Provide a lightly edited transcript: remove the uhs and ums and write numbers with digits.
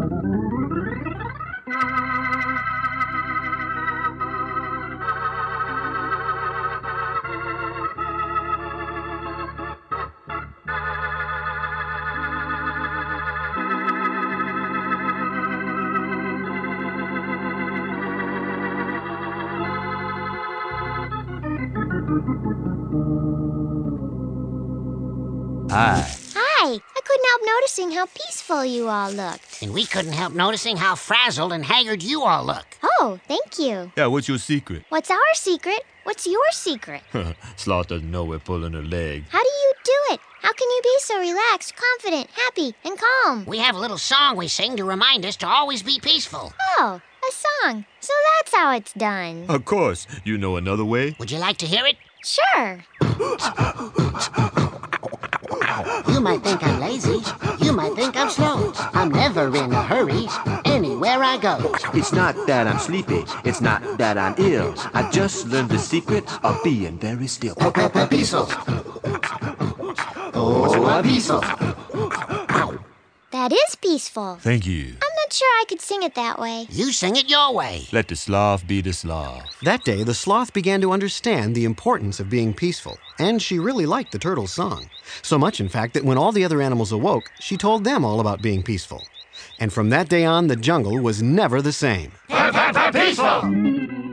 Hi. Hi. I couldn't help noticing how peaceful you all looked. And we couldn't help noticing how frazzled and haggard you all look. Oh, thank you. Yeah, what's your secret? What's our secret? What's your secret? Sloth doesn't know we're pulling her leg. How do you do it? How can you be so relaxed, confident, happy, and calm? We have a little song we sing to remind us to always be peaceful. Oh, a song. So that's how it's done. Of course. You know another way? Would you like to hear it? Sure. You might think I'm lazy. You might think I'm slow. I'm never in a hurry anywhere I go. It's not that I'm sleepy. It's not that I'm ill. I just learned the secret of being very still. Peaceful. Oh, I'm peaceful. That is peaceful. Thank you. I'm not sure I could sing it that way. You sing it your way. Let the sloth be the sloth. That day, the sloth began to understand the importance of being peaceful, and she really liked the turtle's song. So much, in fact, that when all the other animals awoke, she told them all about being peaceful. And from that day on, the jungle was never the same. Peaceful!